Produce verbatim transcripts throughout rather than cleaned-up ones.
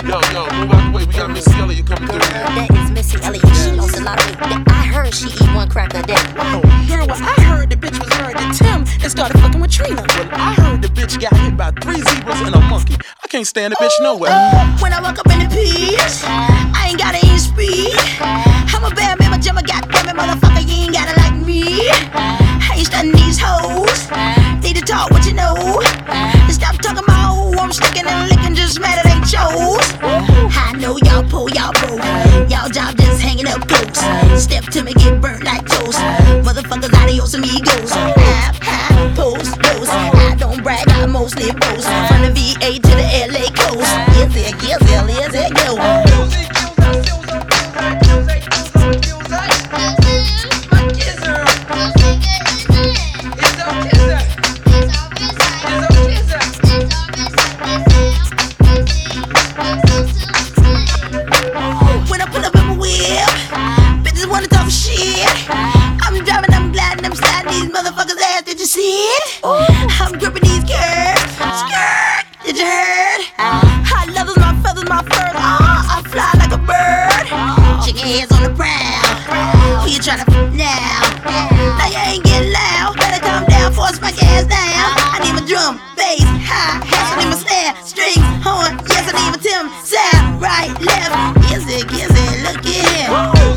Yo, yo, move out the way. We got Missy Elliott coming through. That is Missy Elliott. She lost a lot of weight. I heard she eat one crack a day. Oh, girl, well, I heard the bitch was married to Tim and started fucking with Trina. Well, I heard the bitch got hit by three zebras and a monkey. I can't stand the bitch nowhere. When I walk up in the piece, I ain't gotta even speak. I'm a bad man, my jummer, goddamn it, motherfucker, you ain't gotta like me. I ain't stunning these hoes. Need to talk what you know. Stop talking about who I'm sticking and licking, just mad it ain't chose. I know y'all pull, y'all broke. Y'all job just hanging up close. Step to me, get burnt like toast. Motherfuckers, adios amigos. High, high, post, post. I don't brag, I mostly boast. From the V A to the L A coast. Yes, it, yes, it, yes, it, go. Music, when I pull up in my whip, bitches wanna talk shit. I'm driving, I'm gliding, I'm sliding these motherfuckers' ass. Did you see it? I'm gripping these curves. Skirt, did you heard? Hot leathers, my feathers, my fur. Oh, I fly like a bird. Chicken heads on the prowl. Who you tryna f now? Now you ain't getting loud. Better calm down, force my gas down. I need my drum, bass, hi, hats. I need my snare, strings, horn. Yes, I need my Tim, sound, right, left. Yes, it, yes, it, look at him.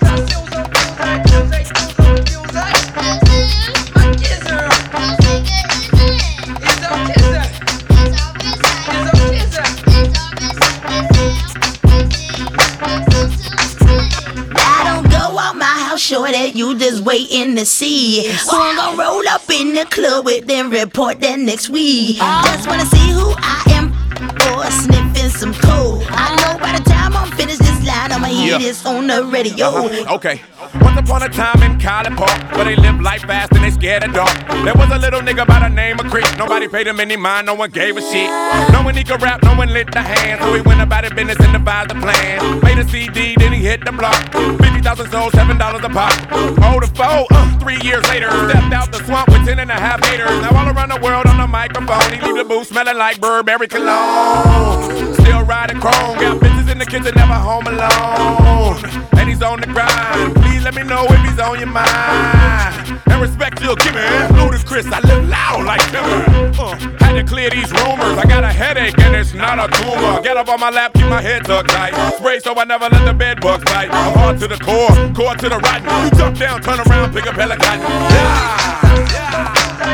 Sure that you just waiting to see who I'm gonna roll up in the club with, then report that next week. Just wanna see who I am, or sniffing some cold. I know by the time I'm finished this line, I'ma hear Yeah. this on the radio. Uh-huh. Okay. Once upon a time in College Park, where they live life fast and they scared of dark. There was a little nigga by the name of Creek. Nobody paid him any mind, no one gave a shit. No one he could rap, no one lit the hand. So he went about his business and devised a plan. Made a C D, then he hit the block. fifty thousand sold, seven dollars a pop. Oh, the foe, uh, three years later, stepped out the swamp with ten and a half haters. Now all around the world on the microphone, he leave the booth smelling like Burberry cologne. Still riding chrome, got bitches in the kitchen, never home alone. And he's on the grind. Please let me know if he's on your mind. And respect you'll give me. Ludacris, I live loud like timber. Uh, had to clear these rumors. I got a headache and it's not a tumor. Get up on my lap, keep my head tucked tight. Spray so I never let the bed bugs bite. I'm hard to the core, core to the rotten. You jump down, turn around, pick up hella cotton. Yeah, yeah.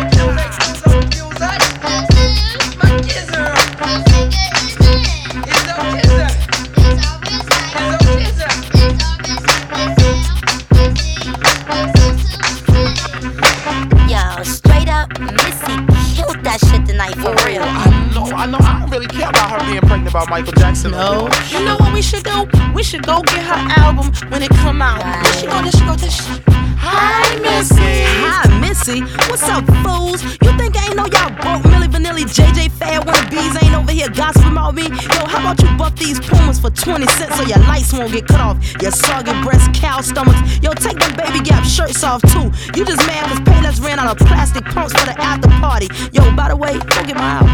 Yo, straight up, Missy killed that shit tonight for real. I know, I know. I don't really care about her being pregnant by Michael Jackson. No, you know what we should do? We should go get her album when it come out. We should go, this should go, this shit. Hi, Missy. Hi, Missy. What's up, fools? You think I ain't know y'all broke Milli Vanilli, J J Fad wannabes ain't over here gossiping about me? Yo, how about you buff these Pumas for twenty cents so your lights won't get cut off? Your soggy breast, cow stomachs. Yo, take them Baby Gap shirts off too. You just mad cause Payless ran out of plastic pumps for the after party. Yo, by the way, go get my album.